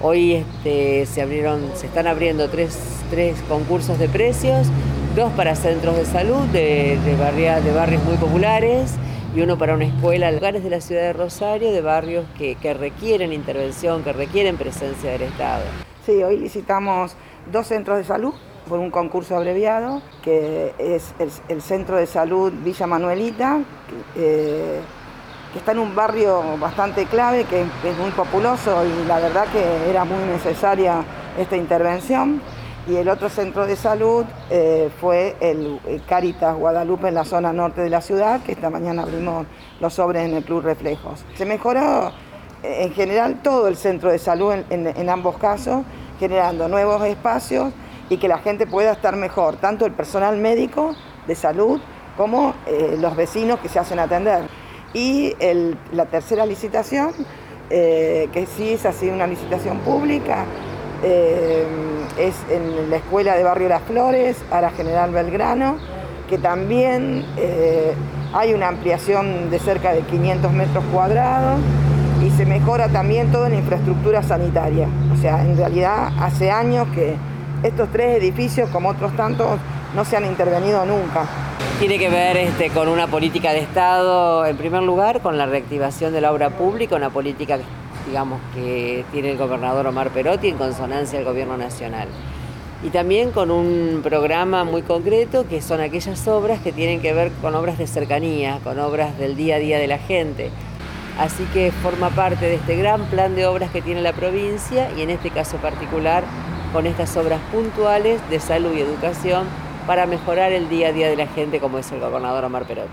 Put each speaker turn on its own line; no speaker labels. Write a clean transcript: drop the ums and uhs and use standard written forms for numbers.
Hoy se están abriendo tres concursos de precios, 2 para centros de salud de barrios muy populares y uno para una escuela, lugares de la ciudad de Rosario, de barrios que requieren intervención, que requieren presencia del Estado.
Sí, hoy licitamos 2 centros de salud por un concurso abreviado, que es el Centro de Salud Villa Manuelita, que está en un barrio bastante clave, que es muy populoso y la verdad que era muy necesaria esta intervención. Y el otro centro de salud fue el Cáritas Guadalupe en la zona norte de la ciudad, que esta mañana abrimos los sobres en el Club Reflejos. Se mejoró en general todo el centro de salud en ambos casos, generando nuevos espacios y que la gente pueda estar mejor, tanto el personal médico de salud como los vecinos que se hacen atender. Y la tercera licitación, que sí es así una licitación pública, es en la escuela de Barrio Las Flores, Ara General Belgrano, que también hay una ampliación de cerca de 500 metros cuadrados y se mejora también toda la infraestructura sanitaria. O sea, en realidad hace años que estos 3 edificios, como otros tantos, no se han intervenido nunca.
Tiene que ver con una política de Estado, en primer lugar, con la reactivación de la obra pública, una política, digamos, que tiene el gobernador Omar Perotti en consonancia al gobierno nacional. Y también con un programa muy concreto, que son aquellas obras que tienen que ver con obras de cercanía, con obras del día a día de la gente. Así que forma parte de este gran plan de obras que tiene la provincia y en este caso particular con estas obras puntuales de salud y educación para mejorar el día a día de la gente, como es el gobernador Omar Perotti.